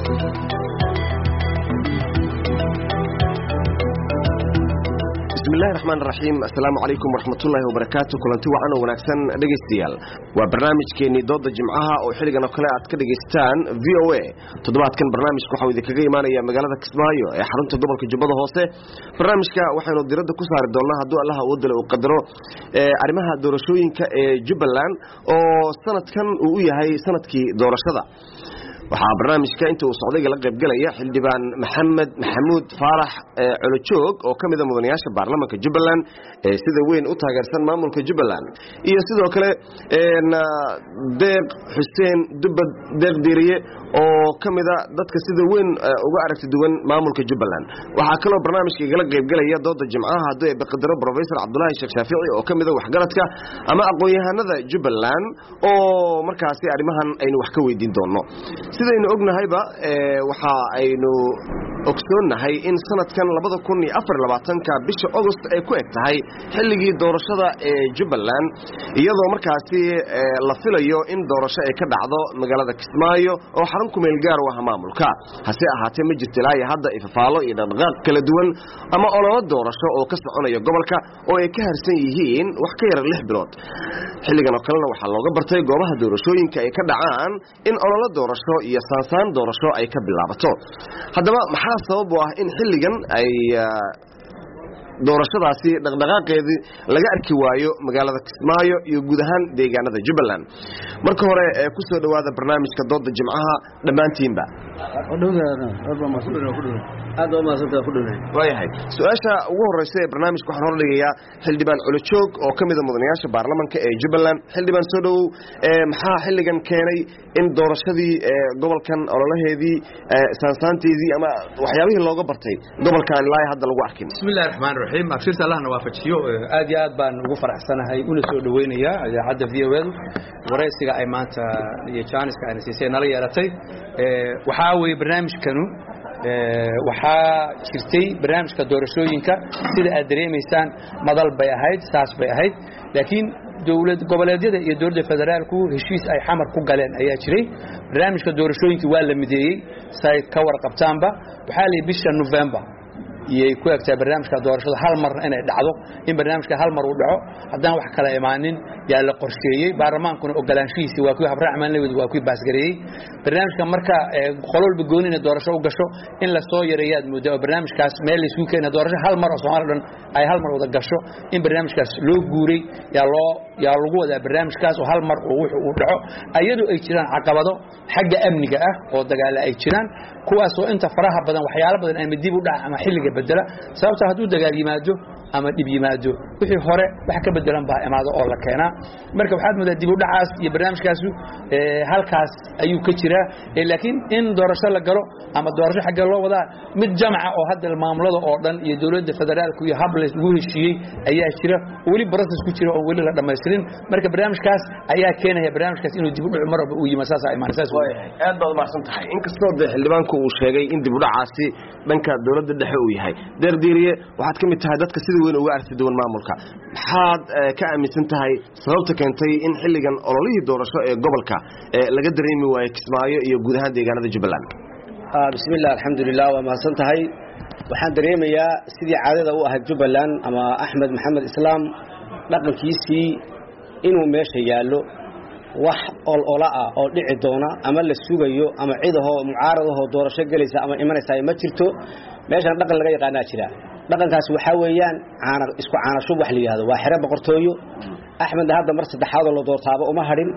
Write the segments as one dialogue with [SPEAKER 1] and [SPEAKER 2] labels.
[SPEAKER 1] بسم الله الرحمن الرحيم. السلام عليكم ورحمة الله وبركاته. كلنتي وعنا ونكسن دقيستيال وبرنامج كيني ضد جمعها أو حلقة نقلات كدقيستان VOA. تضبط كان برنامج كحوي ذيك جاي يا مجالات كسمايو يا حرمت الضبط كجبضة هوسة برنامج كوحنا نديرد كسر الدولة هدو الله ودل وقدره أرمها دورشوين كجبلان أو سنة كان ويا هاي سنة كي دورشة waxaa barnaamijka inta uu socday la qayb galaya xildhibaan maxamuud faarax culujoog oo kamid ah mudanayaasha baarlamaanka Jubbaland ee sida weyn u taageersan maamulka Jubbaland iyo sidoo kale deeq xuseen dubad deeq diiriye oo kamid ah dadka sida weyn uga aragti duwan maamulka Jubbaland waxaa kale oo barnaamijka igala qayb galaya dooda jimcaha haduu ay baqadaro professor Cabdullaahi Sheekh Shaafici oo kamid ah waxgaradka ama aqoon-yahanada Jubbaland oo markaasi arimahan aynu wax ka weydiin doono sidaynu ognahayba waxa aynu ogsoonahay in sanadkan 2024 bisha August ay ku egtahay xilligii doorashada ee Jubbaland iyadoo markaasi la filayo in doorasho ay ka dhacdo magaalada Kismaayo oo xarun ku meel gaar ah maamulka hase ahaatee ma jirto ilaa hadda ifafaalo iyo dhaqdhaqaaq kala duwan ama olole doorasho oo ka soconaya gobolka oo ay ka harsan yihiin wax ka yar 6 bilood xilligan oo kalena waxa looga bartay goobaha doorashooyinka ay ka dhacaan in olole doorasho iyo sansaan doorasho ay ka bilaabato haddaba maxaa sabab u ah in xilligan ay doorashadaasi dhaqdhaqaaqeedii laga arki waayo magaalada Kismaayo iyo guud ahaan deegaanada Jubbaland marka hore ku soo dhawaada barnaamijka dooda jimcaha dhamaantiinba waayahay su'aasha ugu horeysa ee barnaamijka waxaan hordhigayaa xildhibaan culujoog oo kamid ah mudanayaasha baarlamaanka ee Jubbaland xildhibaan soo dhaw maxaa xilligan keenay in doorashadii gobolkan ololaheedii saansaanteedii ama waxyaabihii looga bartay gobolkan ilaa hadda lagu arkin
[SPEAKER 2] bismillaahir rahmaanir rahiim afshirta Allah nawaafajiyo aad iyo aad baan ugu faraxsanahay una soo dhaweynaya idaacadda VOA wareysiga ay maanta iyo jaaniska ay siisay nala yeelatay waxa weey barnaamijkanu waxaa jirtay barnaamijka doorashooyinka sida aad dareemaysaan madal bay ahayd saas bay ahayd laakiin dawlad goboleedyada iyo dawladda federaalku heshiis ay xamar ku galeen ayaa jiray barnaamijka doorashooyinka waa la mideeyay say ka warqabtaanba waxa la bisha November iyay ku egtay barnaamijka doorashada hal mar inay dhacdo in barnaamijka hal mar uu dhaco haddana wax kala imaanin yaa la qorsheeyay baarlamaankuna ogolaanshihiisa waa ku habraaman leeyahay waa ku baasgareeyay barnaamijka marka qololba goonina doorasho u gasho in la soo yareeyad muddo barnaamijkaas meel isku keenay doorasho hal mar oo Soomaaliland ay hal mar wada gasho in barnaamijkaas loo guuray yaa lagu wada barnaamijkaas oo hal mar uu dhaco ayadu ay jiraan caqabado xagga amniga ah oo dagaal ay jiraan kuwaas oo inta faraha badan waxyaalo badan ay dib u dhac ama xilliga bedela sababta haduu dagaal yimaado ama dib yimaado wixii hore wax ka bedelan baa imaado oo la keenaa marka waxaad moodaa dib u dhacaas iyo barnaamijkaas halkaas ayuu ka jiraa laakiin in doorasho la galo ama doorasho xagga loo wadaa mid jamca oo hadda maamulada oo dhan iyo dawladda federaalku iyo hab lagu heshiiyay ayaa jira wali process ku jira oo wali la dhameystirin marka barnaamijkaas ayaa keenaya barnaamijkaas inuu dib u dhaco marba uu yimaado saas ay imaanaysaa
[SPEAKER 1] aad baad mahadsan tahay inkastoo xildhibaanku uu sheegay in dib u dhacaasi dhanka dawladda dhexe uu yahay deerdiiriye waxaad ka mid tahay dadka sida weyn uga aragti duwan maamulka maxaad ka aaminsan tahay sababta keentay in xilligan ololihii doorasho ee gobolka laga dareemi waayo Kismaayo iyo guud ahaan deegaanada Jubbaland
[SPEAKER 3] bismillaah alxamdulillah wa mahadsan tahay waxaan dareemayaa sidii caadada u ahayd Jubbaland ama Axmed Maxamed Islaam dhaqankiisii inuu meesha yaalo wax ola oo dhici doona ama la sugayo ama ciidaho mucaaradaho doorasho galaysa ama imanaysa ma jirto meeshan dhaqan laga yaqaana jira dhaqankaas waxa weeyaan isku caanasho wax la yiraahdo waa xire boqortooyo Axmed hadda mar saddexaad oo la doortaaba uma harin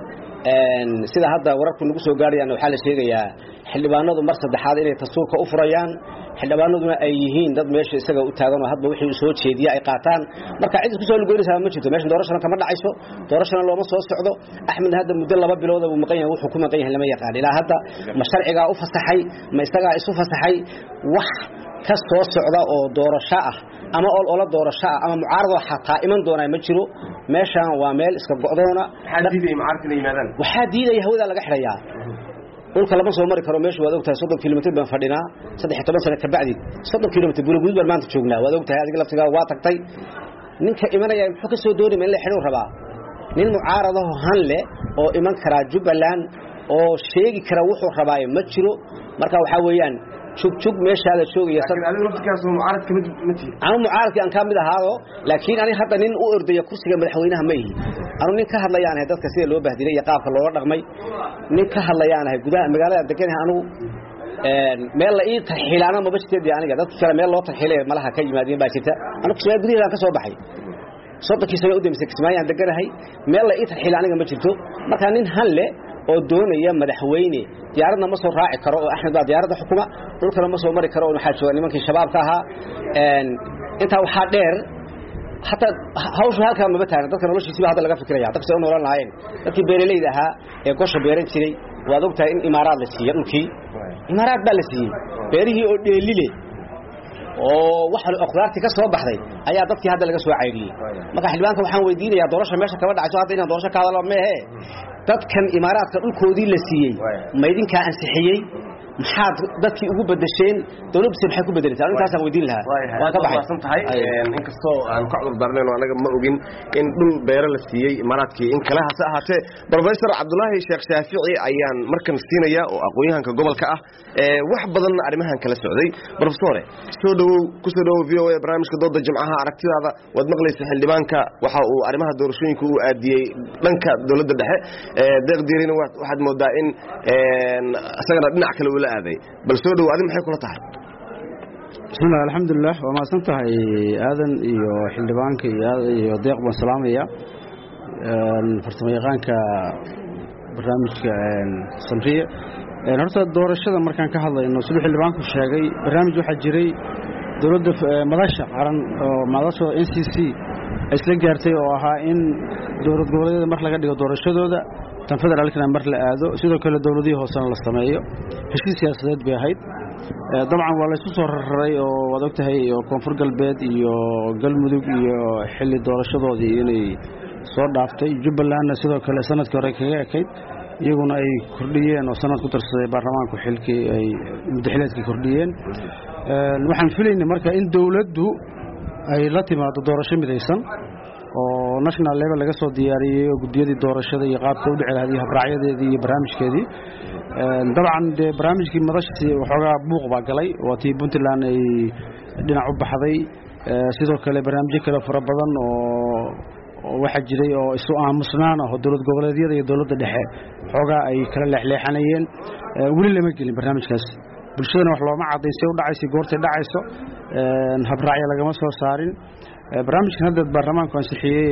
[SPEAKER 3] sida hadda wararku nagu soo gaarayaan waxa la sheegayaa xildhibaanadu mar saddexaad inay tasuulka u furayaan xildhibaanaduna ay yihiin dad meesha isaga u taagan oo hadba wixii soo jeediya ay qaataan marka cid isku soo lugoynaysa ma jirto meesha doorashada kama dhacayso doorashada looma soo socdo Axmed hadda muddo 2 bilood uu maqan yahay wuxuu ku maqan yahay lama yaqaan ilaa hadda ma sharciga u fasaxay ma isaga isu fasaxay wax ka soo socda oo doorasho ah ama olole doorasho ah ama mucaarado xataa iman doona ma jiro meeshan waa meel iska go'doona
[SPEAKER 1] xadiiday mucaaradka yimaadaan
[SPEAKER 3] waxa diiday hawada laga xirayaa dhulka lama soo mari karo meesha waad ogtahay 30 kilomitir baan fadhinaa 13 sano ka bacdi 30 kilomitir gurigud baan maanta joognaa waad ogtahay adiga laftiga waa tagtay ninka imanaya muxuu ka soo doonay in la xiro rabaa nin mucaarado han leh oo iman kara Jubbaland oo sheegi kara wuxuu rabaayo ma jiro marka waxa weeyaan jug meeshaada joogaya
[SPEAKER 1] adiga laftigaas mucaarad kamid ma tihi
[SPEAKER 3] aan mucaaradki aan ka mid ahaado laakiin ani hadda nin u ordaya kursiga madaxweynaha ma yihi anu nin ka hadlayaan dadka sida loo bahdilay iyo qaabka looga dhaqmay nin ka hadlayaan gudaha magaalada deganahay anu meel la ii tarxiilaana ma bajteed aniga dadka kale meel loo tarxiilay malaha ka yimaadeen baa jirta anu kusoo gudaha ka soo baxay sababta sano u dambeysay Kismaayo deganahay meel la ii tarxiil aniga ma jirto marka nin halle oo doonaya madaxweyne diyaaradna ma soo raaci karo oo Axmed baa diyaaradda xukuma dhulkana ma soo mari karo oo waxa jooga nimankii shabaabka ahaa inta waxa dheer hatta hawsha halka ma bataan dadka noloshiisa hadda laga fikiraya dadka soo noolaan lahayn dadkii beeraleyda ahaa ee gosha beeran jiray waad ogtahay in imaaraad la siiyay dhulkii imaaraad baa la siiyay beerihii oo dheelile oo waxa aqraarti ka soo baxday ayaa dadkii hadda laga soo cayriyay marka xilbaanka waxaan weydiinayaa doorasho meesha kaba dhacayso hadda inaan doorasho ka hadalo ma aha dadkan imaaraadka dhulkoodii la siiyay ma idinka ansixiyay maxaad dadkii ugu bedesheen dawladdu maxay ku bedelaysaa intaas aan weydiin lahaa
[SPEAKER 1] waan ka baxay inkastoo aan ka cudur darneen oo anaga ma ogin in dhul beero la siiyay imaaraadkii in kale hase ahaatee professor Cabdullaahi Sheekh Shaafici ayaan markan siinaya oo aqoonyahanka gobolka ah wax badan arrimahan kala socday professor soo dhawow VOA barnaamijka dooda jimcaha aragtidaada wad maqlaysaa xildhibaanka waxa uu arrimaha doorashooyinka u aadiyay dhanka dawladda dhexe deeqdiirina waxaad moodaa in asagana dhinac kale la aaday bal soo dhaw adin maxay kula tahay
[SPEAKER 4] bismillaah alxamdulillaah waa ma santahay aadan iyo xildhibaanka iyo deeq baan salaamaya farsamayaqaanka barnaamijka samriye horta doorashada markaan ka hadlayno sidoo xildhibaanku sheegay barnaamij waxa jiray dawladda madasha qaran oo madasha NCC ay isla gaartay oo ahaa in dawlad goboleedyada mar laga dhigo doorashadooda tan federaalkana mar la aado sidoo kale dawladihii hoosena la sameeyo heshiis siyaasadeed bay ahayd dabcan waa la isku soo raray oo waad ogtahay oo koonfur galbeed iyo galmudug iyo xilli doorashadoodii inay soo dhaaftay Jubbalandna sidoo kale sanadkii hore kaga ekayd iyaguna ay kordhiyeen oo sanad ku darsaday baarlamaanku xilkii ay muddaxileedkii kordhiyeen waxaan filaynaa marka in dawladdu ay la timaado doorasho midaysan oo national level laga soo diyaariyay gudiyadii doorashada iyo qaabka u dhici lahayd habraacadeedii iyo barnaamijkeedii dabcan de barnaamijkii madashii waxoogaa buuq baa galay oo tii Puntland ay dhinac u baxday sidoo kale barnaamijyo kale fara badan oo waxa jiray oo isu aamusnaan ah dawlad goboleedyada iyo dawladda dhexe xoogaa ay kala leexleexanayeen weli lama gelin barnaamijkaas bulshadana wax looma cadaysay u dhacaysay goortay dhacayso habraacyo lagama soo saarin barnaamijkan hadda baarlamaanku ansixiyay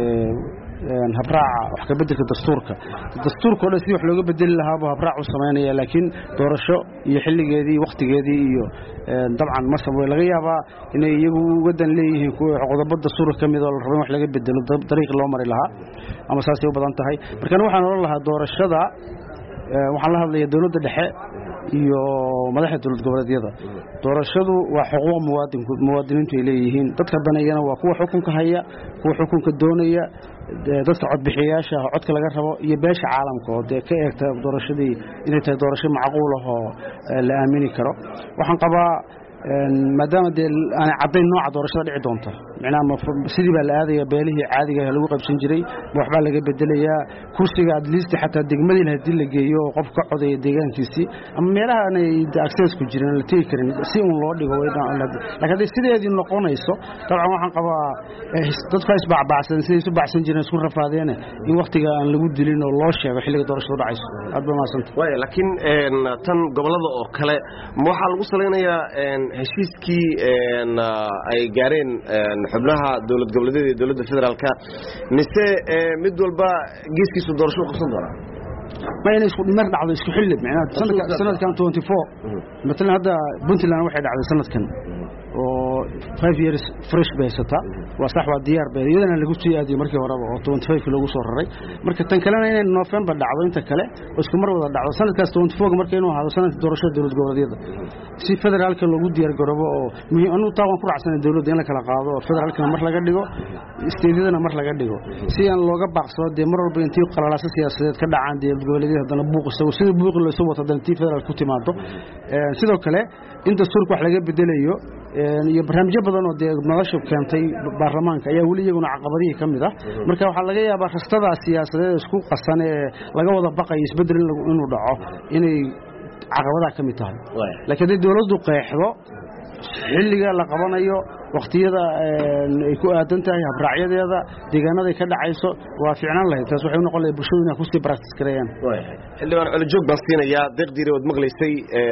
[SPEAKER 4] habraaca wax ka bedelka dastuurka oo dhan si wax looga bedeli lahaa buu habraac u sameynaya laakiin doorasho iyo xilligeedii waqtigeedii iyo dabcan ma sabay laga yaabaa inay iyagu wadan leeyihiin kuwa qodobada dastuurka kamid oo la rabo in wax laga bedelo dariiq loo mari lahaa ama saasay u badan tahay marka waxaan oran lahaa doorashada waxaan la hadlayaa dawladda dhexe iyo madaxda dawlad goboleedyada doorashadu waa xuquuq muwaadiniintu ay leeyihiin dadka banayana waa kuwa xukunka haya kuwa xukunka doonaya dadka codbixiyaasha codka laga rabo iyo beesha caalamka oo ka eegta doorashadii inay tahay doorasho macquul ah oo la aamini karo waxaan qabaa maadaama aan cadayn nooca doorashada dhici doonta macnaha sidii baa la aadaya beelihii caadiga ah lagu qabsan jiray waxba laga bedelayaa kursiga at least xataa degmadii la hadii la geeyo qof ka codaya deegaankiisii ama meelaha aanay access ku jirin la tegi karin si uun loo dhigo laakiin sideedii noqonayso dabcan waxaan qabaa dadka isbacbacsan sidii isu bacsan jireen isku rafaadeen in waqtiga aan lagu dilin oo loo sheego xilliga doorashadu dhacayso aad ba maasanta
[SPEAKER 1] laakiin tan gobolada oo kale waxa lagu saleynayaa heshiiskii ay gaareen xubnaha dawlad goboleedyada iyo dawladda federaalka mise mid walba geeskiisu doorasho u qabsan doona
[SPEAKER 4] ma inay isku dhimar dhacdo isku xilli macnaha sanadkan 24 مثلا هذا Puntland waxay dhacday sanadkan oo 5 years fresh baysata waa sax waa diyaar bay iyadana lagu sii aadiyo markii hore oo 25 lagu soo raray marka tan kalena inay November dhacdo inta kale oo isku mar wada dhacdo sanadkaas 24 markii inuu ahaado sanadka doorashada dawlad goboleedyada si federaalka lagu diyaar garoobo oo muhiim anu taan ku raacsan dawladda in la kala qaado oo federaalka mar laga dhigo isteediyada mar laga dhigo si aan looga baaqsado de mar walba intii qalalaasa siyaasadeed ka dhacaan dawlad goboleedyada hadana buuq sida buuq la soo wata dantii federaalka ku timaado sidoo kale inta surku wax laga bedelayo iyo barnaamijyo badan oo dee madashu keentay baarlamaanka ayaa weli iyaguna caqabadihii ka mid ah marka waxaa laga yaabaa rastada siyaasadeed isku qasan ee laga wada baqayo isbedel inuu dhaco inay caqabadaha ka mid tahay laakiin haddii dowladdu qeexdo xilliga la qabanayo waqtiyada ay ku aadan tahay habraacyadeeda deegaanada ay ka dhacayso waa fiicnaan lahayd taas waxay u noqon lahayd bulshadu inay kusii practice gareeyaan
[SPEAKER 1] xildhibaan culajoog baan siinayaa deeqdiiri ood maqlaysay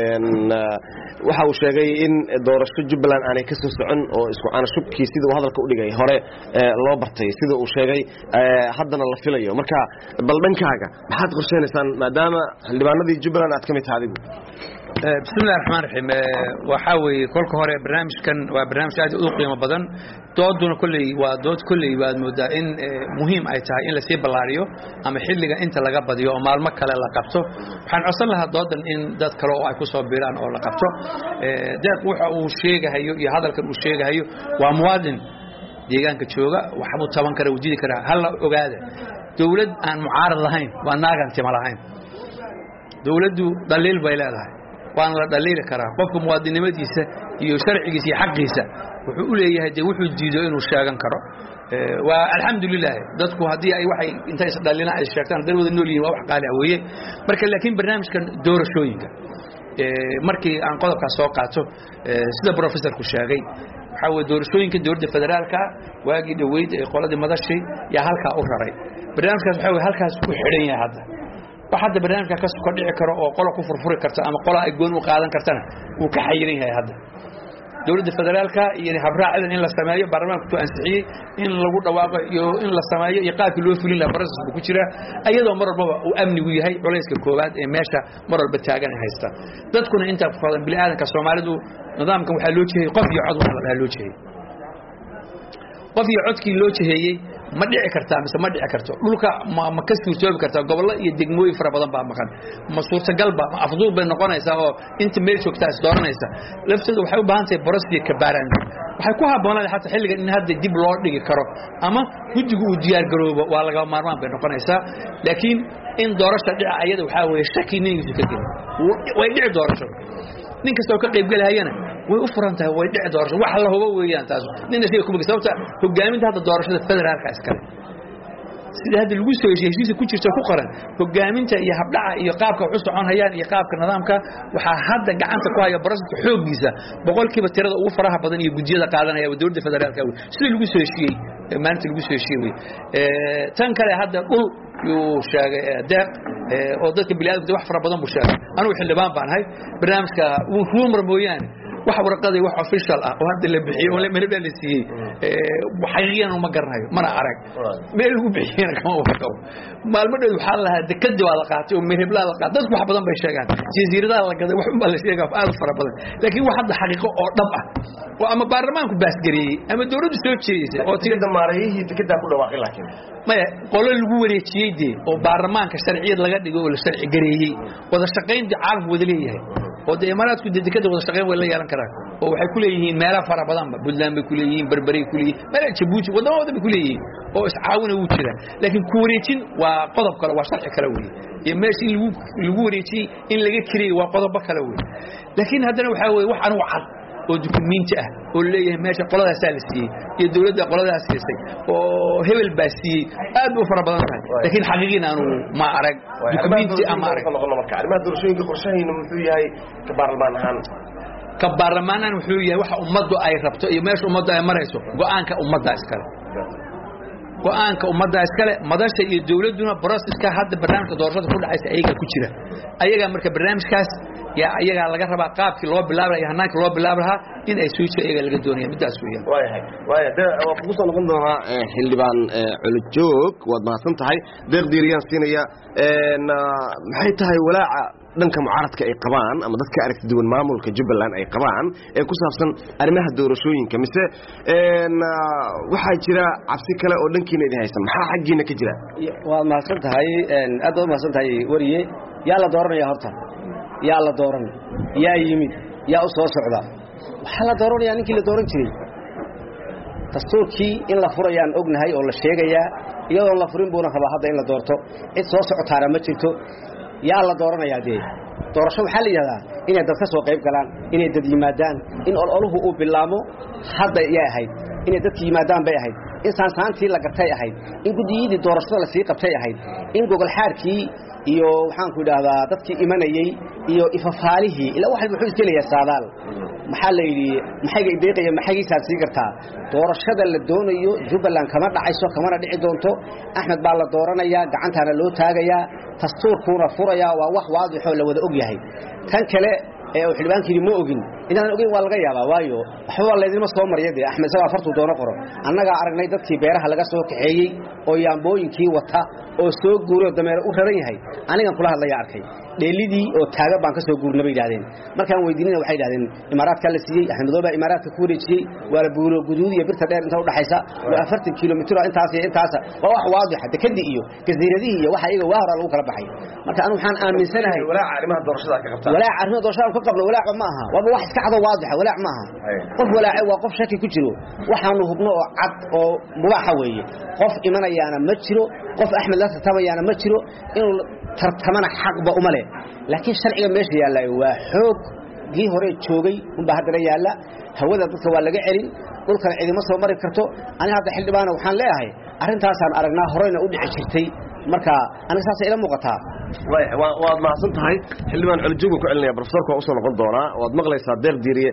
[SPEAKER 1] waxa uu sheegay in doorasho Jubbaland aanay ka soo socon oo isku aanashubkii sidii uu hadalka u dhigay hore loo bartay sida uu sheegay haddana la filayo marka bal dhankaaga maxaad qorsheynaysan maadaama xildhibaanadii Jubbaland aad ka mid tahay adigu
[SPEAKER 2] بسم الله الرحمن الرحيم وحاوي كل كهرة برنامج كان وبرنامج عادي أوقي مبادن دودنا كلي ودود كلي ومودا إن مهم أي تاع إن لسيب بالاريو أما حل لقى أنت لقب بديو أما المكة لقبته حن أصل لها دودن إن دات كلو عكوسه بيران أو لقبته دات وح وشيء هيو يهذا الكل وشيء هيو وموادن ديجان كتشوجا وحمود طبعا كره وجدي كره هلا وقاعدة دولد عن معارض لهين والناقن تمالهين دولده دليل بيلادها وأنا لا دليل كره قفكم موادين مديسة يشرع جسي حق جسا وحقول لي هذا وحول جيدين وشاعن كره والحمد لله ذاتكو هذه أي واحد أنت يصدق لنا الشيطان دلوا النولي وواحد قال عويه مركل لكن برنامج كان دور شوية مركي عن قدر كساقاته سيد بروفيسور كشاعي حاول دور شوية كان دور الفدرال كا واجد ويد قلاد مدرسي يا هالك أخرى برنامج كان حاول هالك سكحرين هذا وحد برنامج كاس كردي كرو أو قلا كفر فرق كرت أما قلا يجون وقاعدين كرتنا وكحيرين هذا دولة الفدرال كا يعني حبراء إذن إن السماية برنامج كتو أنسعي إن لوجود واقع إن السماية يقاتل له فلين لبرز بكتيرة أيضا مرة بابا وأمني وياهي عليك الكوبات ماشى مرة بتاعنا هيستا تذكر أنت فضلا بالآن كسومالدو نظامكم حلوتشي قفي عضو على حلوتشي قفي عضك لوتشي ما دعي كرتا بس ما دعي كرتا لوكا ما كسر سوي كرتا قبل لا يدقموي فرا بدن بقى مكان ما صورة قلبه أفضل بين نقطة يساو أنت ميلك وقتاس دورنا يسا لفت وحيو بانتي برسلي كبارن وحيكوها بنا حتى حل إن هذا يجيب لورد يجي كرو أما يجوا ديار جروب ولا جا مرمان بين نقطة يسا لكن إن دورش تدعي أيده وحاول يشتكي نيجي كده ويدعي دورش نين كستو كقيب قال هينا ويفرنتها ويدعي دورش وحلا هو ويان تازو نين نسيب كم كستوتا هو جامد هذا دورش الفدرال كاسكري سيد هذا الوسط يجلس كل شيء تفكرن هو جامد يحبلع يقابك وحصل عن هيان يقابك نظامك وحهذا جعنت كوايا برزت حوج جيزة بقول كيف ترى وفرها بدن يجودية قاعدنا يا ودور الفدرال كوي سيد الوسط شيء ما أنت الوسط شيء تنكر هذا كل يوشاق دق وضدك بلاد بدي وحفر بدن بوشاق أنا وحل بان هاي برنامج وهو مربويان وحور قضي وحور في الشلة وهذا اللي بحيه ولا من اللي سيه وحقيقة وما قرناه ما نعرف ما اللي بحيه كم هو ما المدة وحالها دكتة على قاتي ومن هبلا على قاتي ده واحد بدن بيشجعان جزيرة على كذا واحد بلا شيء في ألف فرق بدن لكن واحد حقيقة طبعا وأما برمان كباس قري أما دورة سوت شيء
[SPEAKER 1] أو تيجي دماريه تكده كله واقع لكن
[SPEAKER 2] ما قالوا الجوري شيء دي وبرمان كشرعية لقد يقول الشرع قريه وذا الشقين دي عارف وذليه وده إمارات كده كده وده الشقين ولا يعلن كلام وحي كليين مالا فرا بدن بلدان بكليين بربري كليين مالا تبوش وده ما ده بكليين أو عاون وكذا لكن كوريتين وقضب كلا وشرع كلاوي يمشي الجوري إن لقيت كري وقضب كلاوي لكن هذا نحاول وح أنا وحد ودوكيمنت واللي ماشي قلادة سالسي الدولة قلادة سالسي وهو الباسي أبو فربنا لكن حقيقة أنا ما أرق دوكيمنت أما أرق
[SPEAKER 1] ما درسوين كقرشين مثلي هاي كبارلمان
[SPEAKER 2] كبارلمان وحوي وح أمضوا أي ربط يمشي أمضوا أي مريسو وأنك أمضوا أسكال وأنك أمضوا أسكال مدرسة الدولة دون براس إسكال هذا برنامج دورات كل عايز أيجا كتيرة أيجا مركب برنامج كاس يا أيها لقى ربع قاب في اللوب بلابرها يا هناك اللوب بلابرها إن أي سويتش أيها لقى الدنيا بدأ سويا.
[SPEAKER 1] وايه ده وخصوصا نقولنا اللي بان علوجوك وما سنت هاي ديريان سينيا إن محيطها ولاع دنك معارضك أي قبان أما ذاتك أعرف دون مامول كجبلان أي قبان كوسافسن أرميها الدورشوين كمسة إن وحاج جرا عفسي كلا أولنكين إذا هيسم محا حقينا كجرا.
[SPEAKER 3] وما سنت هاي إن أدو ما سنت هاي وريه يلا دورنا يا هرطان. يا الله دورنا يا يمين يا أصوات سعدا وحلا دورنا يعني كل دورن شيء تستور كي إن لا فريان أجن هاي ولا شيء جاية يا الله فرين بونا خبا هذا إن لا دورته إتصوص عطارة ما تشيتو يا الله دورنا يا دي doorasho waxaa la yidhahdaa inay dad ka soo qayb galaan inay dad yimaadaan in ololuhu uu bilaamo hadda ayay ahayd inay dadka yimaadaan bay ahayd in saansaantii la gartay ahayd in gudiyadii doorashada la sii qabtay ahayd in gogol xaarkii iyo waxaan ku idhaahdaa dadkii imanayay iyo ifafaalihii ilaa waxa wuxuu iskeenayaa saadaal maxaa la yidhi maxayga ideeqaya maxaygiisaad sii gartaa doorashada la doonayo Jubbaland kama dhacayso kamana dhici doonto Axmed baa la dooranayaa gacantaana loo taagayaa dastuurkuna furayaa waa wax waadix oo la wada og yahay tan kale ee xilbaankii ma ogin inaan ogeyn waa laga yaabaa waayo waxba leedima soo mariyay Axmed sabab fartu doono qoro annaga aragnay dadkii beeraha laga soo kaxeeyay oo yaambooyinkii wata oo soo guuro dameer u raran yahay aniga kula hadlaya arkay dheelidii oo taaga baan ka soo guurnay yiraahdeen markaan weydiinay waxay yiraahdeen imaaraadka la siiyay Axmed Madoobe imaaraadka ku wareejiyay waa buuro guduud iyo birta dheer inta u dhaxaysa waa 40 kilomitir intaas waa wax waadix ah dekadii iyo jasiiradihii iyo waxa iyaga waa hore lagu kala baxay marka anu waxaan aaminsanahay
[SPEAKER 1] walaa arrimaha doorashada ka qabtaan
[SPEAKER 3] walaa arrimaha doorashada ka qabno walaa ma aha waa wax iska cad waadix walaa ma aha qof walaa waa qof shaki ku jiro waxaanu hubno oo cad oo mubaaxa weeye qof imanayaana ma jiro qof Axmed la tartamayaana ma jiro inuu tartamana xaqba uma leh laakiin sharciga meesha yaala waa xoog gii hore joogay un baa hadda yaala hawada dadka waa laga celin dhulka ciidamo soo mari karto aniga hadda xildhibaan waxaan leeyahay arintaas aan aragnaa horeyna u dhici jirtay marka aniga saas ila muuqataa
[SPEAKER 1] waad mahadsan tahay xildhibaan Culjugo ku celinaya professorka oo soo noqon doona waad maqlaysaa deeq diiriye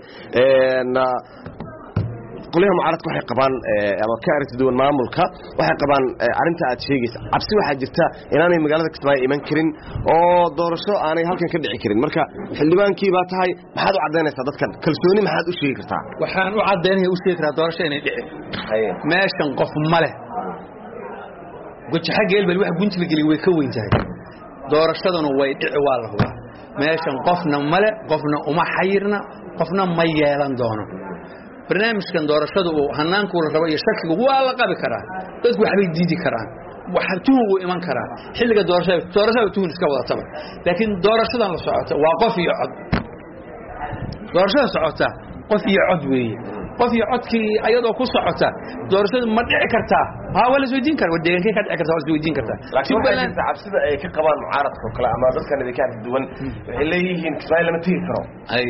[SPEAKER 1] qoliyaha mucaaradku waxay qabaan ama ka aragti duwan maamulka waxay qabaan arinta aad sheegaysa cabsi waxa jirta inaanay magaalada Kismaayo iman karin oo doorasho aanay halkan ka dhici karin marka xildhibaankii baa tahay maxaad u cadeynaysaa dadkan kalsooni maxaad u sheegi kartaa
[SPEAKER 2] waxaan u cadeynayaa u sheegi karaa doorasho inay dhici meeshan qof ma leh gujaxa geelbal wax guntiga gali way ka weyn tahay doorashaduna way dhici waa la hubaa meeshan qofna ma leh qofna uma xayirna qofna ma yeelan doono barnaamijkan doorashadu oo hanaanku la rabo iyo shakigu waa la qabi karaa dadku waxbay diidi karaan waxa tuugu iman karaa xilliga doorashada tuun iska wada tabar laakiin doorashadan la socota waa qof iyo cod doorashada socota qof iyo cod weeye qof iyo codkii ayadoo ku socota doorashadu ma dhici kartaa wala soo diin karaa deegaanka ka dhici kartaa wala soo diin kartaa
[SPEAKER 1] Jubbaland cabsida ay ka qabaan mucaaradka kale ama dadkan idinka duwan waxay leeyihiin Kismaayo lama tiri karo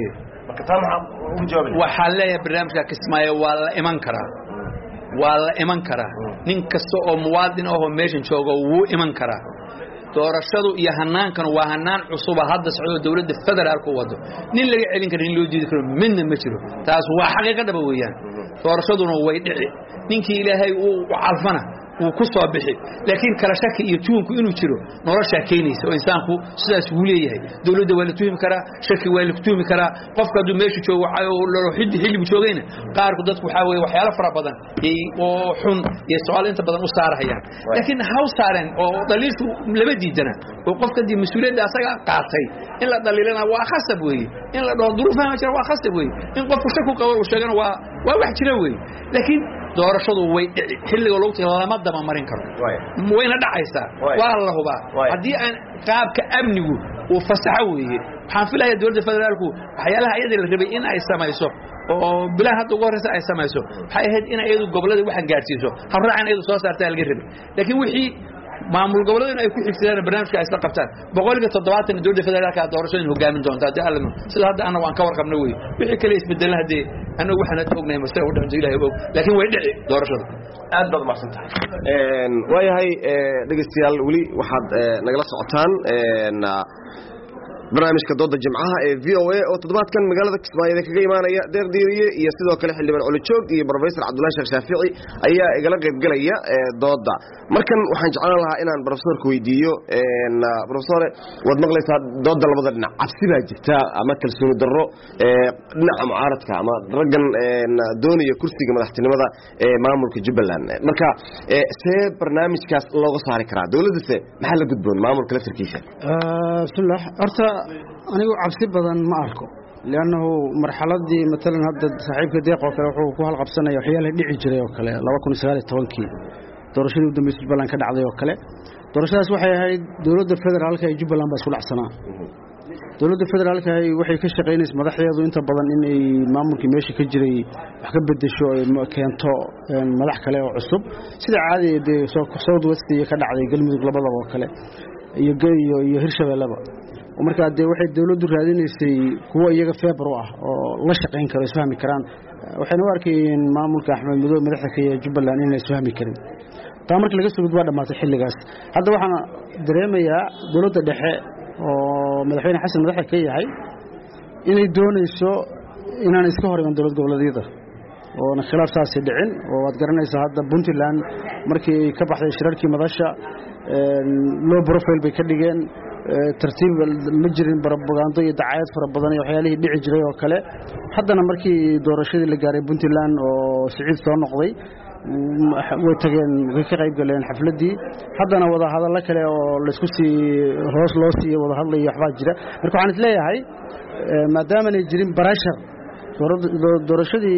[SPEAKER 2] waxaa leeyahay barnaamijka Kismaayo waa la iman karaa nin kasta oo muwaadin ah oo meeshan jooga wuu iman karaa doorashadu iyo hanaankan waa hanaan cusub hadda socdo dawladda federaalku wado nin laga celin karo in loo diidi karo midna ma jiro taas waa xaqiiqo dhab weeyaan doorashaduna way dhici ninkii Ilaahay uu calfana uu ku soo bixi laakiin kala shaki iyo tuunku inuu jiro nolosha keenaysa oo insaanku sidaas uu leeyahay dawladda waa la tuumi karaa shaki waa la tuumi karaa qofka haduu meesha joogo loo xilli joogayna qaarku dadku waxa weeye waxyaalo fara badan oo xun iyo su'aal inta badan u saarayaan laakiin haw saareen oo daliilku laba diidana oo qofka dii mas'uuliyadda asaga qaatay in la daliilana waa khasab weeye in la dhoo duruufaha ma jira waa khasab weeye in qofku shaki qabo uu sheegana waa wax jira weeye laakiin doorashadu way dhici xilliga loo lama daba marin karo wayna dhacaysaa waa la hubaa hadii aan qaabka amnigu uu fasaxo weeye waxaan filayaa dawladda federaalku waxyaalaha iyada la rabay in ay samayso oo bilaa hadda ugu horeysa ay samayso waxay ahayd in ayadu gobolada waxan gaarsiiso habraacan ayadu soo saartay laga rabay laakiin wixii maamul goboleedna ay ku xigsadaan barnaamijka ay isla qabtaan 170 dawladda federaalka doorashooyin hogaamin doonta hadii alla sida hadda ana waan ka warqabnay way wixii kale isbedelan hadii anagu waxaan ognahay mas'uul u dhaxay Ilaahay og laakiin way dhici doorashada
[SPEAKER 1] aad baad mahadsantahay waayahay dhageystayaal wali waxaad nagala socotaan barnaamijka dooda jimcaha ee VOA oo toddobaadkan magaalada Kismaayo kaga imaanaya deeq diiriye iyo sidoo kale xildhibaan Culjugo iyo professor Cabdullaahi Sheekh Shaafici ayaa igala qayb galaya dooda markan waxaan jeclaan lahaa inaan professorku weydiiyo professor wad maqlaysaa dooda labada dhinac cabsi baa jirta ama kalsooni darro dhinaca mucaaradka ama raggan doonaya kursiga madaxtinimada ee maamulka Jubbaland marka see barnaamijkaas looga saari karaa dawladda maxaa la gudboon maamulka laftirkiisa
[SPEAKER 4] bismillah horta anigu cabsi badan ma arko لأنه مرحلة دي مثلا هذا صاحبك دقيقة وكله وحول قبصنا يحيى له دعي جري وكله لو كنا سهل توانكي دورشين ودم يسوي بلان كده عضي وكله دورشين أسوأ هاي دولة الفدرال كي يجيب بلان بس كل عصنا دولة الفدرال كي وحي كشقين اسمه ذا حياض وأنت بدن إني ما ممكن ماشي كجري حكب بدي شو كان تو ملح كله وعصب سيد عادي دي صوت وستي كده عضي قلم يقلب الله وكله يهرش ولا marka dee waxay dawladdu raadinaysay kuwa iyaga feebar u ah oo la shaqayn karo isfahmi karaan waxayna u arkayeen maamulka Axmed Madoobe madaxda ka Jubbaland inay isfahmi karin taa markii laga soo gudbaa dhamaatay xilligaas hadda waxaan dareemayaa dawladda dhexe oo madaxweyne xasan madaxda ka yahay inay doonayso inaan iska hor iman dawlad goboleedyada oo khilaaf saasi dhicin oo waad garanaysaa hadda Puntland markii ay ka baxday shirarkii madasha low profile bay ka dhigeen tartiib ma jirin propaganda iyo dacaayad fara badan iyo waxyaalihii dhici jiray oo kale haddana markii doorashadii la gaaray Puntland oo Siciid soo noqday way tageen way ka qayb galeen xafladii haddana wada hadallo kale oo la isku sii hoos loo sii wada hadlay waxba jira marka waxaan isleeyahay maadaama ay jirin barashar doorashadii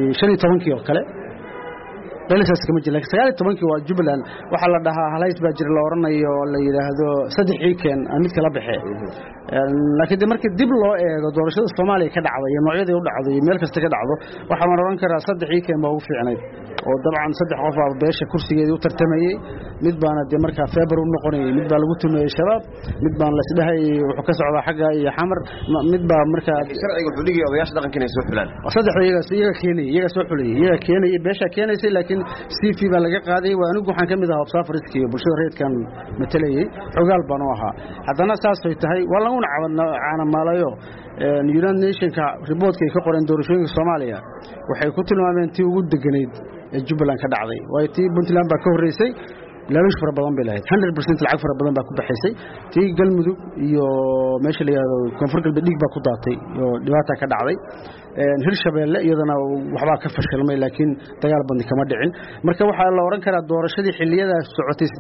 [SPEAKER 4] 15 oo kale dalisaas kama jira 19 waa Jubbaland waxa la dhahaa halays baa jira la oranayo la yiraahdo saddex weekend mid kala baxay laakiin markii dib loo eego doorashada Soomaaliya ka dhacday iyo noocyada u dhacday meel kasta ka dhacdo waxa ma oran karaa saddex weekend baa ugu fiicnay oo dabcan saddex qof ah beesha kursigeedii u tartamayay mid baana de marka February u noqonayay mid baa lagu tumeeyay shabaab mid baan la isdhahay wuxuu ka socdaa xagga iyo xamar mid baa marka
[SPEAKER 1] sharciga wuxuu dhigay odayaasha dhaqanka inay soo xulaan
[SPEAKER 4] saddex iyaga soo xulay iyaga keenay beesha keenaysay laakiin CV baa laga qaaday waa anigu waxaan kamid ahaa observerskii bulshada reedkan matalayay xogaal baan u ahaa haddana saas ay tahay waa lagu caana maalayo United Nations-ka reportka ay ka qoreen doorashooyinka Soomaaliya waxay ku tilmaameen tii ugu deganeed ee Jubbaland ka dhacday way tii Puntland baa ka horeysay laalush fara badan bay lahayd 100% lacag fara badan baa ku baxaysay tii Galmudug iyo meesha la yiraahdo Koonfur Galbeed dhig baa ku daatay iyo dhibaato ka dhacday Hirshabeelle iyadana waxba ka fashilmay laakiin dagaal badan kama dhicin marka waxa la oran karaa doorashadii xilliyada socotay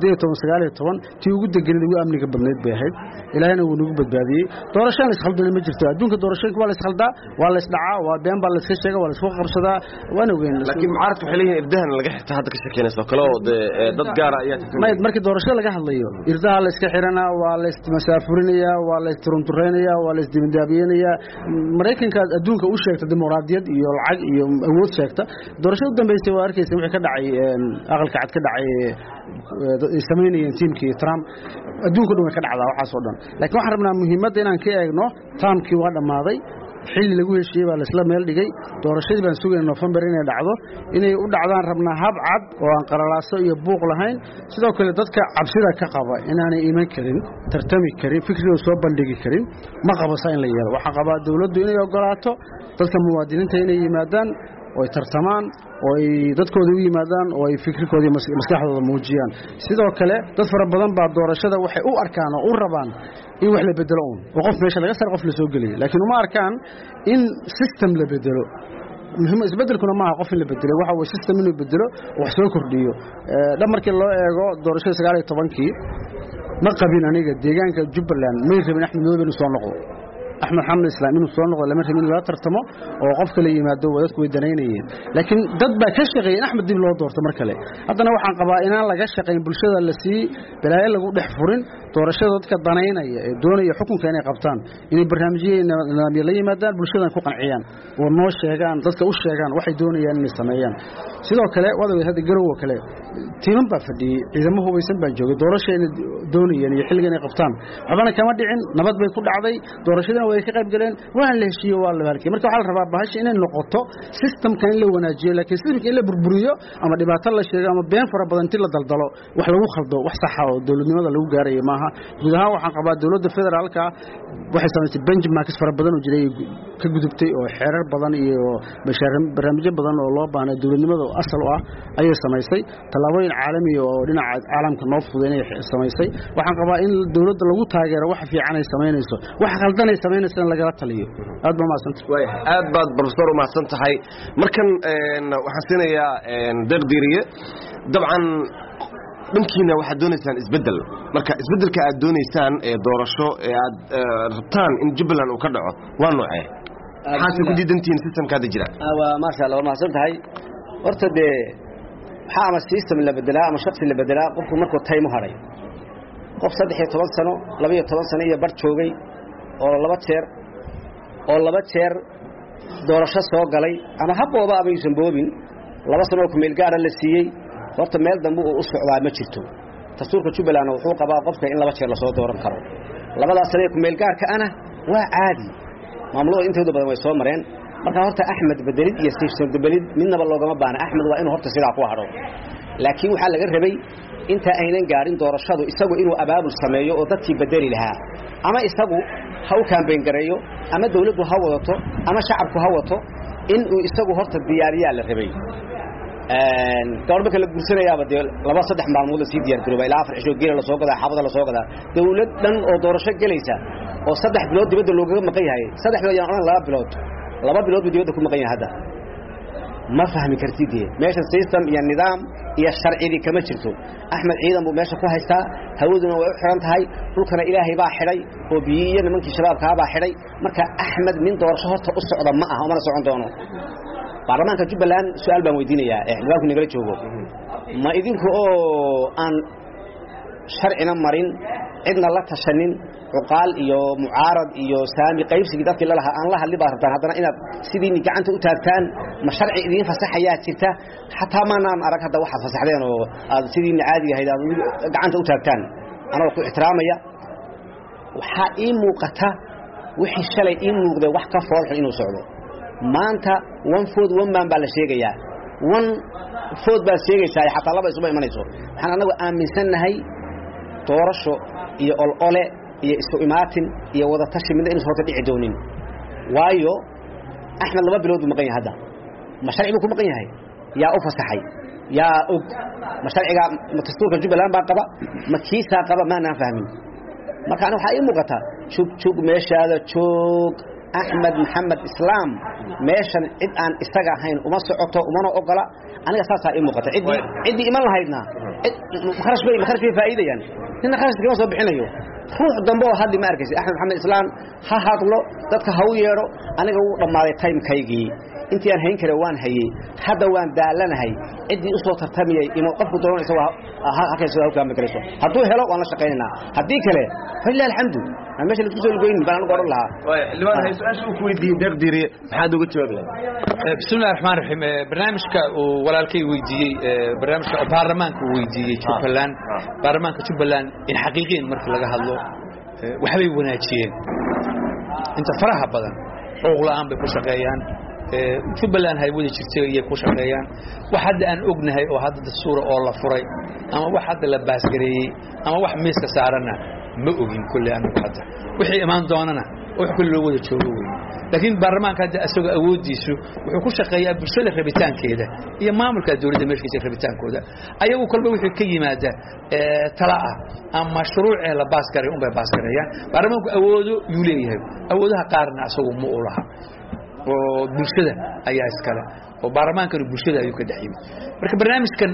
[SPEAKER 4] 18 tii ugu deganeed ugu amniga badneed bay ahayd ilaahayna wuu nagu badbaadiyay doorashada is khaldana ma jirto adduunka doorashooyinka waa la is khaldaa waa la is dhacaa waa been baa la iska sheegaa waa la isku qabsadaa waana weyn
[SPEAKER 1] laakiin mucaaradku waxay leeyihiin irdahan laga xirtaa hadda ka sheekeynayso kale oo dad gaar ah ayaa
[SPEAKER 4] markii doorashada laga hadlayo irdaha la iska xirana waa la ismasaafurinaya waa la isturuntureynaya waa la isdibindaabiyeynaya Mareykanka adduunka u sheegta dimuqraadiyad iyo lacag iyo awood sheegta doorashada dambeysay waa arkaysa wixii ka dhacay aqalka cad ka dhacay sameynayeen teamkii Trump adduunka dhan ka dhacdaa waxaas oo dhan laakiin waxaan rabnaa muhiimadda inaan ka eegno Trumpkii waa dhamaaday xilli lagu heshiiyay baa la isla meel dhigay doorashadii baan sugaynaa November inay dhacdo inay u dhacdaan rabnaa hab cad oo aan qaralaaso iyo buuq lahayn sidoo kale dadka cabsida ka qaba inaanay iman karin tartami karin fikirkooda soo bandhigi karin ma qabasa in la yeelo waxa qaba dawladdu inay ogolaato dadka muwaadiniinta inay yimaadaan oo ay tartamaan oo ay dadkooda u yimaadaan oo ay fikirkooda iyo maskaxdooda muujiyaan sidoo kale dad fara badan baa doorashada waxay u arkaan oo u rabaan in wax la bedelo oo qof meesha laga sar qof la soo galiyo laakiin uma arkaan in system la bedelo muhiim isbedelkuna ma aha qof in la bedelo waxa uu system inuu bedelo wax soo kordhiyo markii loo eego doorashada 19 ma qabin aniga deegaanka Jubbaland ma rabin Axmed Madoobe inuu soo noqdo أحمد حمد الإسلام إنه صار نقول لما رمين لا ترتمه وقف كل يوم هذا وذات كويدنيين لكن ضد كشقين أحمد دين الله دور تمركله هذا نوع عن قبائلنا لا كشقين بالشدة اللي سي بلا يلا يقول نحفرين تورشة ضد كضناين دون يحكم كان قبطان يعني برنامجين لما يلي مدار بالشدة نكون عيان والنوش شجعان ضد كوش شجعان واحد دون يعني السمايان سيدا كله وهذا هذا جرو كله تيمم بفدي إذا ما هو يسمى الجو دورشة دون يعني يحل جاني قبطان عبنا كمان دعين نبض بيكون عضي دورشة way ka qayb galeen waan la heshiiyo waa la halkay marka waxa la rabaa bahash inay noqoto system kan la wanaajiyo laakiin sidii in la burburiyo ama dhibaato la sheego ama been fara badan intii la daldalo wax lagu khaldo wax sax ah oo dawladnimada lagu gaarayo maaha gudaha waxaan qabaa dawladda federaalka waxay samaysay benchmarks fara badan oo jiray ka gudubtay oo xeerar badan iyo barnaamijyo badan oo loo baahnay dawladnimada asal u ah ayay samaysay talaabooyin caalami oo dhinaca caalamka noo fudeynay samaysay waxaan qabaa in dawladda lagu taageero wax fiican ay sameynayso wax khaldan ay sameynayso lagala taliyo aad ba maasantay
[SPEAKER 1] aad baad professor maasantahay markan waxaan siinayaa deeqdiiriye dabcan dhankiina waxaad doonaysaan isbedel marka isbedelka aad doonaysaan ee doorasho ee aad rabtaan in Jubbaland uu ka dhaco waa noocee maxaad ku diidantiin systemkaada jira
[SPEAKER 3] waa ma sha Allah maasantahay horta de xaama system la bedelaa ama shakhsi la bedelaa qofku markuu time u haray qof 13 sano 12 sano iyo bar joogay oo laba jeer doorasho soo galay ama habooba abaysan boobin laba sano oo meel gaar ah la siiyay horta meel dambe uu u socdaa ma jirto dastuurka Jubbaland wuxuu qabaa qofka in laba jeer la soo dooran karo labada sano ku meel gaarka ana waa caadi maamulada intooda badan way soo mareen marka horta Axmed bedelid iyo Siifsan bedelid midnaba loogama baana Axmed waa inuu horta sidaa ku haro laakiin waxa laga rabay inta aynan gaarin doorashadu isagu inuu abaabul sameeyo oo dadkii bedeli lahaa ama isagu ha u campaign gareeyo ama dawladdu ha wadato ama shacabku ha wato in uu isagu horta diyaariyaa la rabay goorma kala guursanayaaba laba saddex maalmood si diyaar garoobay ilaa 4 cisho geela la soo gadaa xabada la soo gadaa dawlad dhan oo doorasho galaysa oo 3 bilood dibadda looga maqan yahay 3 bilood aan 2 bilood dibadda ku maqan yahay hadda ma fahmi kartidee meesha system iyo nidaam iyo sharci kama jirto Axmed ciidan buu meesha ku haystaa hawaduna way u xiran tahay dhulkana Ilaahay baa xiray oo biyo nimankii shabaabka baa xiray marka Axmed min doorasho horta u socda ma aha uma socon doono baarlamaanka Jubbaland su'aal baan weydiinayaa xildhibaanku nagala joogo ma idinku oo aan sharcina marin cidna la tashanin uqaal iyo mucaarad iyo saami qaybsiga dadka la laha aan la hadli baartaan hadana inaad sidii gacanta u taagtaan ma sharci idin fasaxayaa jirta hatta ma naan arag hada waxa fasaxdeen oo aad sidii caadiga ahayd aad gacanta u taagtaan anoo ku ixtiraamaya waxa ii muuqata wixii shalay ii muuqday wax ka foolxun inuu socdo maanta one food one man baa la sheegayaa one food baa sheegaysaa hatta laba isma imanayso waxaan anagu aaminsanahay doorasho iyo ole iyo isku imaatin iyo wada tashi mid inuu soo dhici doonin waayo Axmed laba bilood ma qeyn hada ma sharcigu ku maqan yahay yaa u fasaxay yaa og ma sharciga dastuurka Jubbaland baa qaba ma kiisa qaba ma aan fahmin marka anu waxa ii muuqata joog meeshaada joog Axmed Maxamed Islaam meeshan cid aan isaga ahayn uma socoto uma ogola aniga saasa ii muuqata cidi iman lahaydna kharash bay faa'iidayaan inna kharash kama soo bixinayo ruux dambe oo hadii ma arkaysi Axmed Maxamed Islaam ha hadlo dadka ha u yeero aniga uu dhamaaday time kaygii intii aan hayn kare waan hayay hada waan daalanahay cidii u soo tartamiyay inuu qofku doonayso hakayso halka makarayso haduu helo waan la shaqeynaa hadii kale wallahi alxamdu meesha la tusoo goyn baan ugu oran lahaa
[SPEAKER 1] liban hay su'aasha ku weydiin daqdiri maxaad uga jawaabay
[SPEAKER 2] bismillaahir rahmaanir rahiim barnaamijka oo walaalkay weydiiyay barnaamijka baarlamaanka weydiiyay Jubbaland baarlamaanka Jubbaland in xaqiiqeen markii laga hadlo waxay wanaajiyeen inta faraha badan oo la'aan bay ku shaqeeyaan Jubbaland hay wada jirtay iyo ku shaqeeyaan wax hadda aan ognahay oo hadda dastuur oo la furay ama wax hadda la baasgareeyay ama wax miiska saarana ma ogin kulli aan hadda wixii imaan doonana wax kulli loo wada joogo laakiin baarlamaanka hadda asaga awoodiisu wuxuu ku shaqeeyaa bulshada rabitaankeeda iyo maamulka dawladda meeshiisa rabitaankooda ayagu kolba wixii ka yimaada talaa ama mashruuc la baasgareeyo bay baasgareeyaan baarlamaanku awoodo uu leeyahay awoodaha qaarna asagu ma u laha oo bulshada ayaa iskala oo baarlamaanka bulshada ayuu ka dhaxiyay marka barnaamijkan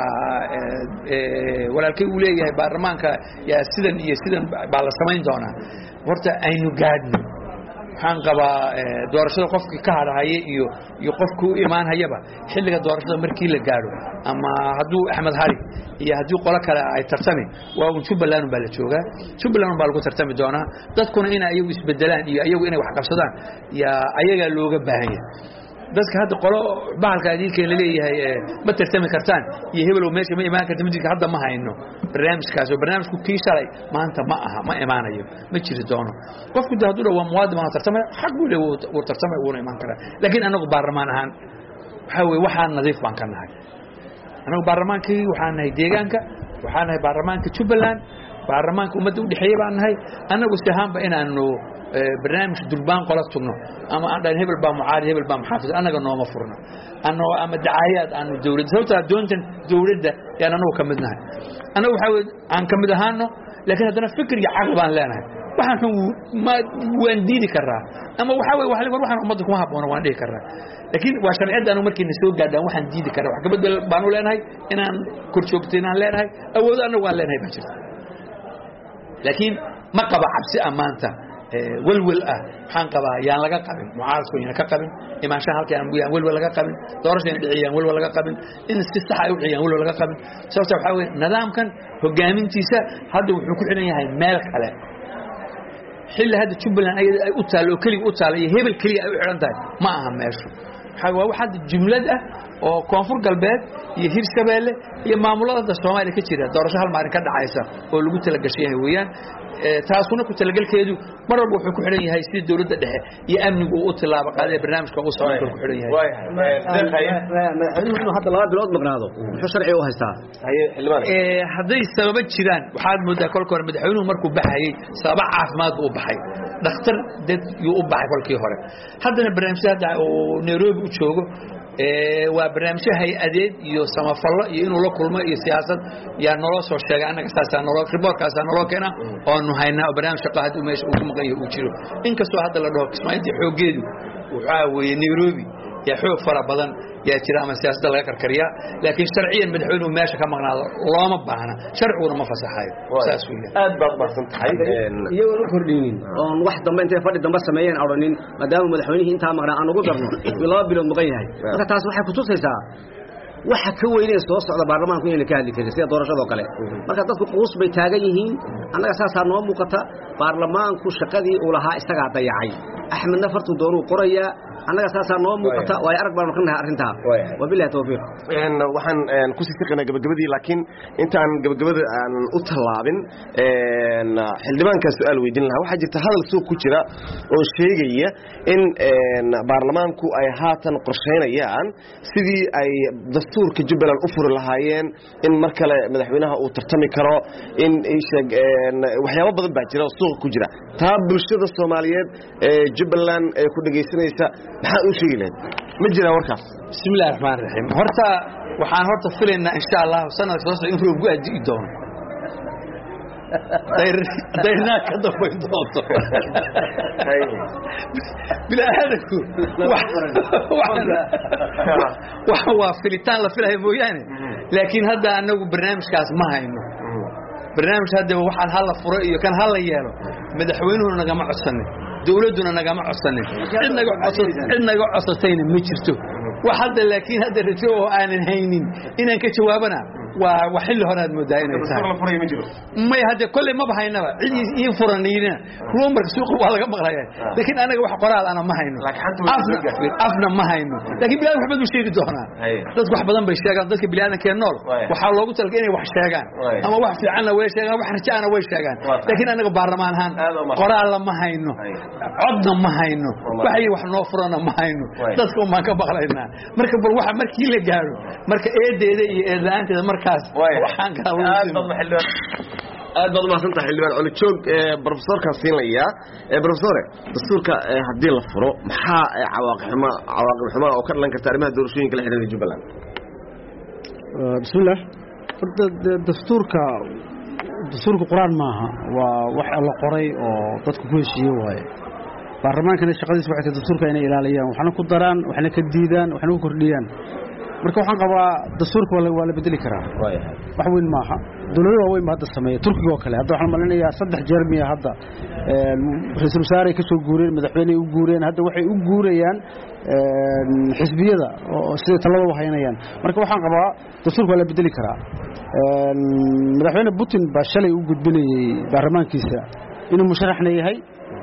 [SPEAKER 2] walaalkay uu leeyahay baarlamaanka yaa sidan iyo sidan baa la sameyn doonaa horta aynu gaadno waxaan qabaa doorashada qofkii ka hadhayay iyo qofku imaan hayaba xilliga doorashada markii la gaaro ama haduu Axmed Hari iyo hadii qolo kale ay tartami waa Jubbaland baa la joogaa Jubbaland baa lagu tartami doonaa dadkuna in ay isbedelaan iyo ayagu inay wax qabsadaan yaa ayaga looga baahan yahay dadka hadda qolo bahalka adiilkeen la leeyahay ma tartami kartaan iyo hebel oo meesha ma imaan karto midka hadda ma hayno barnaamijkaas oo barnaamijku kiishalay maanta ma aha ma imaanayo ma jiri doono qofku haduu waa muwaadin ma tartamay xaq uu leeyahay uu tartamay uu imaan kara laakiin anagu baarlamaan ahaan waxa weey waxaan nadiif baan ka nahay anagu baarlamaankii waxaan nahay deegaanka waxaan nahay baarlamaanka Jubbaland baarlamaanka ummadda u dhaxeeyay baan nahay anagu istahaanba inaanu barnaamij dulbaan qola tugno ama aan hebel baa mucaarad hebel baa muxaafid anaga nooma furna anoo ama dacaayad aan dawladda sababta doontan dawladda yaan anagu kamid nahay anagu waxa aan kamid ahaano laakiin hadana fikir iyo caqli baan leenahay waxaan ma waan diidi karaa ama waxa weey waxaan ummadda kuma habboon waan dhigi karaa laakiin waa sharciyada anu markii soo gaadhaan waxaan diidi karaa wax gabadh baan u leenahay inaan korjoogteenaan leenahay awood anagu waan leenahay baa jirta laakiin ma qaba cabsi amaanta walwal waxaan qabaa yaan laga qabin mucaaradku inay ka qabin imaanshaha halkaan buyaan walwal laga qabin doorashada dhiciyaan walwal laga qabin in si sax ah u dhiciyaan walwal laga qabin sababta waxa weey nidaamkan hogaamintiisa hadda wuxuu ku xiran yahay meel kale xilli hadda Jubbaland ay u taalo kaliya u taalo hebel kaliya ay u xiran tahay ma aha meeshu waa waxa jumlad ah oo koonfur galbeed iyo hirshabeelle iyo maamulada Soomaaliya ka jira doorasho hal maalin ka dhacaysa oo lagu tala gashay weeyaan taasuna ku talagalkeedu mar walba wuxuu ku xiran yahay sidii dawladda dhexe iyo amnigu uu tilaabo qaaday barnaamijka uu soo ku xiran yahay
[SPEAKER 3] madaxweynuhu hadda 2 bilood maqnaado wuxuu sharci u haystaa
[SPEAKER 2] hadday sabab jiraan waxaad moodaa kolka hore madaxweynuhu markuu baxayay sabab caafimaad uu baxay dhakhtar dad uu u baxay kolkii hore haddana barnaamijyada oo Nairobi u joogo waa barnaamijyo hay-adeed iyo samafallo iyo inuu la kulmo iyo siyaasad yaa nolol soo sheegay anaga saasaan nolol riboorkaas nolol keena oo nu haynaa barnaamij shaqo hadda meesha uu maqan yahay uu jiro inkastoo hadda la dhaho Kismaayo xoogeedu waxa weeye Nairobi ya xoog fara badan yaa jira ama siyaasadda laga karkariya laakiin sharciyan madaxweynuhu meesha ka maqnaado looma baahna sharciguna ma fasaxayo saas weeyaan
[SPEAKER 1] aad baad baxsan tahay
[SPEAKER 3] iyagoo u kordhinin oo wax dambe intay fadhi dambe sameeyeen awranin maadaama madaxweynuhu inta maqnaa aan ugu darno 2 bilood maqan yahay marka taas waxay ku tusaysaa waxa ka weynay soo socda baarlamaanku inay ka hadli karin sida doorashada kale marka dadku quus bay taagan yihiin anaga saasa noo muuqata baarlamaanku shaqadii uu lahaa isaga dayacay axmed nafartu doonuu qoraya anaga saasa noo muuqata way arag baan markana arinta wabillahi tawfiiq
[SPEAKER 1] waxaan ku sii shaqeynaa gabagabadii laakiin intaan gabagabada aan u talaabin xildhibaanka su'aal weydiin lahaa waxa jirta hadal suuq ku jira oo sheegaya in baarlamaanku ay haatan qorsheynayaan sidii ay dastuurka Jubbaland u furi lahaayeen in mar kale madaxweynaha uu tartami karo in waxyaabo badan baa jira oo suuq ku jira taa bulshada Soomaaliyeed Jubbaland ay ku dhageysanaysa maxaa u sheegayeen ma jira warkaas
[SPEAKER 2] bismillaahir rahmaanir rahiim horta waxaan filaynaa insha Allah sanadka soo socda inuu gaadi doono dayna ka dambeyn doonto bila ahadanku waxa waa filitaan la filayo mooyaane laakiin hadda anagu barnaamijkaas ma hayno barnaamij hadda waxaan hal la furo iyo kan hal la yeelo madaxweynuhu nagama codsanin dawladuna nagama codsanin cid naga codsatayna ma jirto waxa laakiin hadda rajo oo aanan haynin inaan ka jawaabana waa xilli hore aad moodaa inay tahay ma hada kulli ma bahaynaba cid in furanayna rumar suuq waa laga maqlayaa laakiin anaga wax qoraal ana ma hayno afna ma hayno laakiin bilaa wax badan sheegi doonaa dadku wax badan bay sheegaan dadka bilaadanka nool waxa loogu talgalay inay wax sheegaan ama wax fiican way sheegaan wax rajaana way sheegaan laakiin anaga baarlamaan ahaan qoraal ma hayno codna ma hayno waxay wax noo furana ma hayno dadku ma ka baqlaynaa marka bal waxa markii la gaaro marka eedeeda iyo eedaanteeda markaas waxaan ka
[SPEAKER 1] aad baad mahadsan tahay xildhibaan cali joog professorka siinaya professore dastuurka hadii la furo maxaa cawaaqib xumo oo ka dhalan karta arrimaha doorashooyinka la xiriira Jubbaland
[SPEAKER 4] bismillah dastuurka quraan maaha waa wax la qoray oo dadku ku heshiiyay waaye baarlamaankana shaqadiisa waxay tahay dastuurka inay ilaaliyaan waxna ku daraan waxna ka diidaan waxna ku kordhiyaan marka waxaan qabaa dastuurka waa la bedeli karaa wax weyn maaha dawladda waa weyn ma hadda sameeyay Turkiga oo kale hadda waxaan malinayaa 3 jeer miya hadda ra'iisul wasaare ka soo guureen madaxweyne u guureen hadda waxay u guurayaan xisbiyada oo sida talada u haynayaan marka waxaan qabaa dastuurka waa la bedeli karaa madaxweyne Putin baa shalay u gudbinayay baarlamaankiisa inuu musharaxna yahay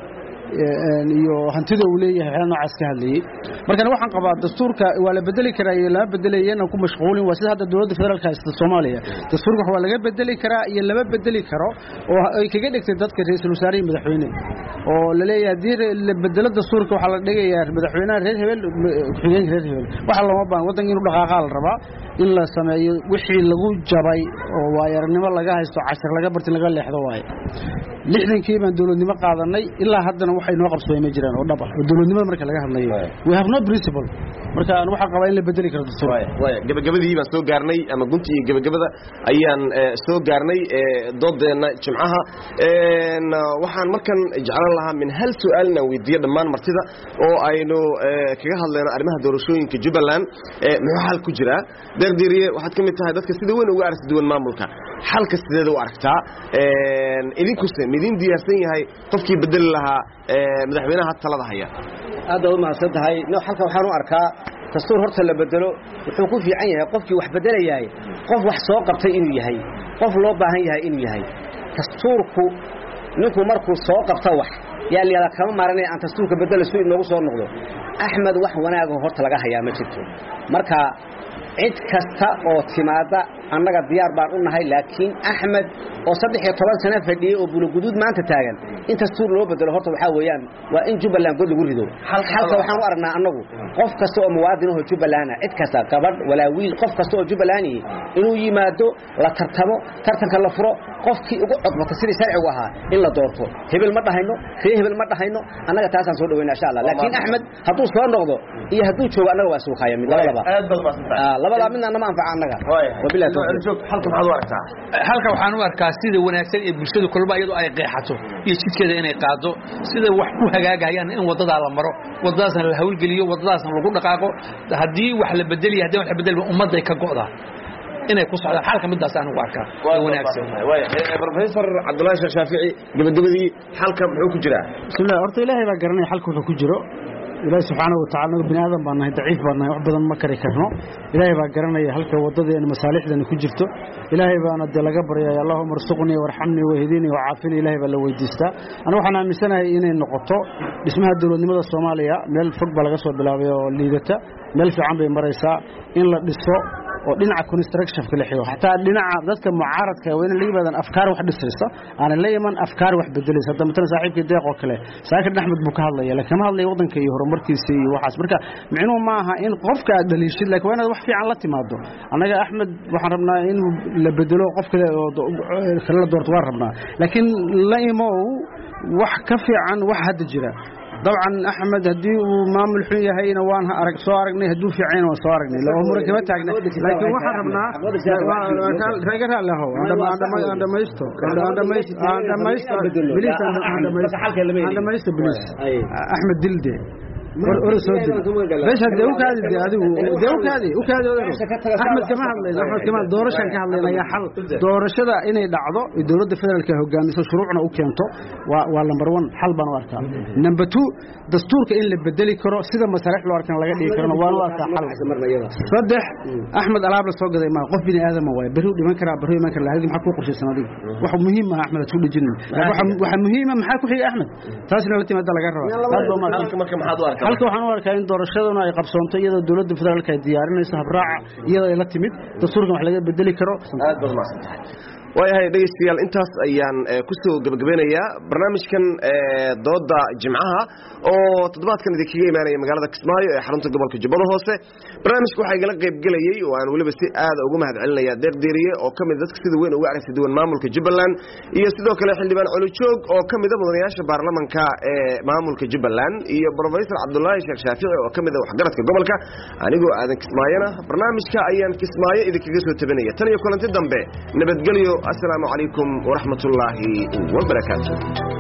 [SPEAKER 4] iyo hantida uu leeyahay xal noocaas ka hadlayay marka waxaan qabaa dastuurka waa la bedeli karaa iyo la bedelayeen ku mashquulin waa sida hadda dawladda federaalka ee Soomaaliya dastuurka waa laga bedeli karaa iyo laba bedeli karo oo ay kaga dhigtay dadka ra'iisul wasaare madaxweyne oo la leeyahay la bedelo dastuurka waxa la dhigayaa madaxweynaha reer hebel xigeenka reer hebel waxa loo baahan wadanka inuu dhaqaaqaal rabaa in la sameeyo wixii lagu jabay oo waayarnimo laga haysto cashar laga bartay laga leexdo waay 60kii baan dawladnimo qaadanay ilaa haddana waxay noo qabsoomay ma jiraan oo dhab ah dawladnimada marka laga hadlayo we have no principle marka aan waxa qabaa in la bedeli karo dastuurka
[SPEAKER 1] gabagabadii baan soo gaarnay ama gunti iyo gabagabada ayaan soo gaarnay doodeena jimcaha waxaan markan jeclaan lahaa min hal su'aalna weydiiyo dhammaan martida oo aynu kaga hadlayno arrimaha doorashooyinka Jubbaland muxuu xal ku jira deerdiiriye waxaad ka mid tahay dadka sida weyn uga aragtay duwan maamulka xalka sideeda u aragtaa idinku midin diyaarsan yahay qofkii bedeli lahaa madaxweynaha talada haya
[SPEAKER 3] aad u mahadsan tahay halka waxaan u arkaa dastuur horta la bedelo wuxuu ku fiican yahay qofkii wax bedelayay qof wax soo qabtay inuu yahay qof loo baahan yahay inuu yahay dastuurku ninku markuu soo qabto wax yaa liyada kama maaranay aan dastuurka bedel soo inoogu soo noqdo Axmed wax wanaag oo horta laga hayaa ma jirto marka cid kasta oo timaada annaga diyaar baan u nahay laakiin Axmed oo 13 sano fadhiyay oo bulugudud maanta taagan inta dastuur loo bedelo horta waxa weeyaan waa in Jubbaland god lagu rido halka waxaan u aragnaa annagu qof kasta oo muwaadin oo Jubbaland cid kasta gabadh walaa wiil qof kasta oo Jubbaland inuu yimaado la tartamo tartanka la furo qofkii ugu codbata sidii sharcigu ahaa in la doorto hebel ma dhahayno hebel ma dhahayno annaga taasaan soo dhaweynaa insha Allah laakiin Axmed hadduu soo noqdo iyo hadduu joogo annaga waa soo qaayay labada midna nama anfaca annaga wabillahi tawfiiq
[SPEAKER 1] halka maxaad u aragtaa
[SPEAKER 2] halka waxaan u arkaa sida wanaagsan ee bulshada kulba iyadoo ay qeexato iyo jidkeeda inay qaado sida wax ku hagaagayaan in wadada la maro wadadaasna la hawlgeliyo wadadaasna lagu dhaqaaqo hadii wax la bedeliyo hadii wax la bedelo ummaday ka go'da inay ku socdaan halka midaas aan ugu arkaa wanaagsan
[SPEAKER 1] professor Cabdullaahi Sheekh Shaafici gabadhadii halka muxuu ku jiraa
[SPEAKER 4] bismillah horta ilaahay baa garanay halka wuxuu ku jiro ilaahay subhanahu wa ta'ala bini aadam baan nahay daciif baan nahay wax badan ma kari karno ilaahay baa garanaya halka wadadeena masaalixdan ku jirto ilaahay baana de laga baryay Allahumma arzuqni warhamni wahdini wa'afini ilaahay baa la weydiistaa ana waxaan aaminsanahay inay noqoto dhismaha dawladnimada Soomaaliya meel fog baa laga soo bilaabay oo liidata meel fiican bay maraysaa in la dhiso oo dhinaca construction ka leexiyo hatta dhinaca dadka mucaaradka weyn la yimaadaan afkaar wax dhisaysa aan la yimaan afkaar wax bedelaysa hadda midna saaxiibkii deeq oo kale saakir Axmed buu ka hadlaya laakiin ma hadlay wadanka iyo horumarkiisa iyo waxaas marka micnuhu ma aha in qofka dhaliishid laakiin waa wax fiican la timaado anaga Axmed waxaan rabnaa in la bedelo qofka kala doorto waan rabnaa laakiin la imo wax ka fiican wax hadda jira طبعا احمد هدي ومامل حيه هينا وان سو ارغني هدو في عين وسو ارغني لو مركبه تاغنا لكن waxaan rabnaa reegar la hawo عندما يستو بليس احمد دلدي بس هدي وكادي احمد كما hadlayna احمد كما doorashan ka hadlayna xal doorashada inay dhacdo dawladda federaalka hogaamiso shuruucna u keento waa number 1 xal baan u arkaa number 2 dastuurka in la bedeli karo sida masalax loo arkan laga dhigi karo waan u arkaa xal saddex Axmed alaab la soo gaday ma qof bini aadam way bari u dhiman karaa bari iman karaa hadii maxaa ku qorshaysan adiga wax muhiim ah Axmed soo dhijin waxa muhiim ah maxaa ku xiga Axmed taasina la timaada laga rabaa
[SPEAKER 1] marka maxaad u arkaa
[SPEAKER 4] halka waxaan u arkaa in doorashaduna ay qabsoonto iyadoo dawladda federaalka ay diyaarinayso habraaca iyadoo ay la timid dastuurkan wax laga bedeli karo
[SPEAKER 1] aad baad maasantahay waayahay dhegeystayaal intaas ayaan ku soo gabagabeynayaa barnaamijkan dooda jimcaha oo toddobaadkan idinkaga imaanaya magaalada Kismaayo ee xarunta gobolka Jubbada Hoose barnaamijku waxa igala qayb galayay oo aan waliba si aad ugu mahadcelinayaa deeqdeeriye oo kamid dadka sida weyn uga aragtay duwan maamulka Jubbaland iyo sidoo kale xildhibaan Culujoog oo kamid ah mudanayaasha baarlamaanka ee maamulka Jubbaland iyo professor Cabdullaahi Sheekh Shaafici oo kamid ah waxgaradka gobolka anigoo aadan Kismaayana barnaamijka ayaan Kismaayo idinkaga soo tabinaya tan iyo kulanti dambe nabadgelyo السلام عليكم ورحمة الله وبركاته